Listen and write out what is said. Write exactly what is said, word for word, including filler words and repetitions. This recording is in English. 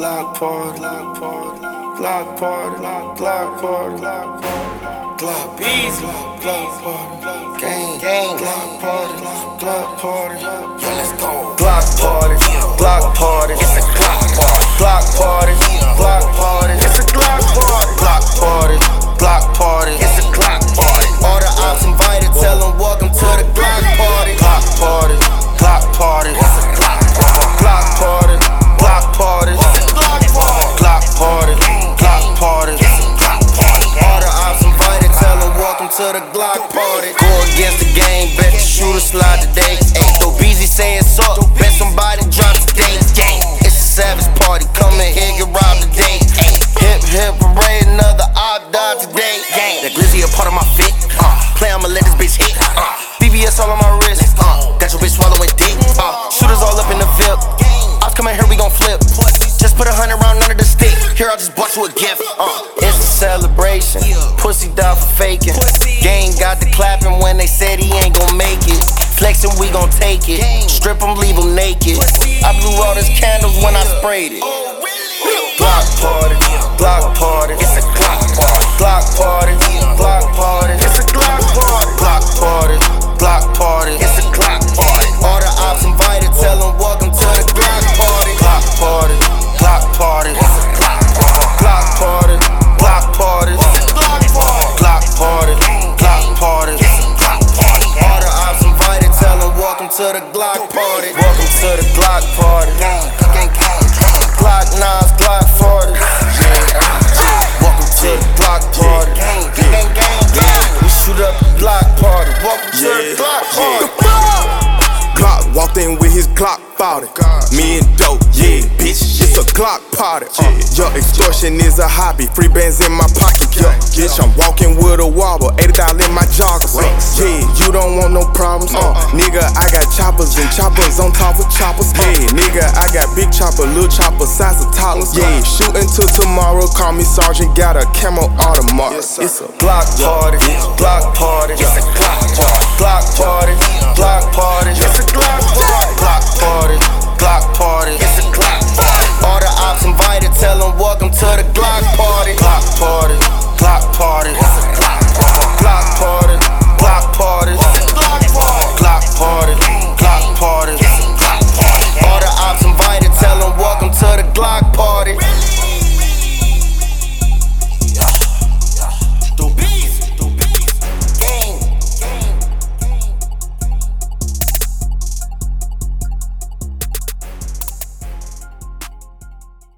Glock party, Glock party, Glock party, Glock party, Glock party, Glock bees, Glock party, gang, gang, Glock party, Glock party, yo, let's go. Glock party, Glock party, it's a Glock party, Glock party, Glock party, it's a Glock party, Glock party, Glock party, it's a Glock party. All the ops invited, tell them welcome to the Glock party, Glock party, Glock party, it's a Glock party, Glock party, Glock party, it's a Glock party, Glock party, Glock party, it's a Glock party. All the ops invited, tell them welcome to the Glock party. Go against the game, bet the shooter slide today. Ayy, though Beezy say it's up, bet somebody drop today. It's a savage party, come in here, get robbed today. Hip hip parade, another op died today. That glizzy a part of my fit. Uh, play, I'ma let this bitch hit. Uh, B B S all on my wrist. Uh, got your bitch swallowing dick. Uh, shooters all up in the V I P. Ops come in here, we gon' flip. Just put a hundred round under the stick. Here, I just bought you a gift. Uh, it's a celebration. Pussy died for faking. Gang got the clapping when they said he ain't gon' make it. Flexin', we gon' take it. Strip him, leave him naked. I blew all his candles when I sprayed it. Glock party, Glock party, it's a Glock party, Glock party, Glock party, it's a Glock party, Glock party, Glock party, it's a Glock party. All the ops invited, tell them welcome to the Glock party, Glock party, Glock party, it's a Glock party, Glock party, Glock party, it's a Glock party, Glock party, Glock party, it's a Glock party. All the ops invited, tell them welcome to the Glock party, welcome to the Glock party. Glock nines, Glock forty. Welcome to the Glock party. We shoot up the Glock party. Welcome to the Glock party. Glock walked in with his Glock forty. Me and dope, yeah, bitch, it's a Glock party. Uh, your extortion is a hobby, free bands in my pocket. Yeah, bitch, I'm walking with a wobble, eighty thousand in my joggers. Uh, yeah, you don't want no problems. Uh, nigga, I got choppers and choppers on top of choppers. Yeah, nigga, I got big chopper, little chopper, size of toddlers. Yeah, shooting till tomorrow, call me sergeant, got a camo automatic. It's a Glock party, Glock party, it's a Glock party, Glock party, Glock party, it's a Glock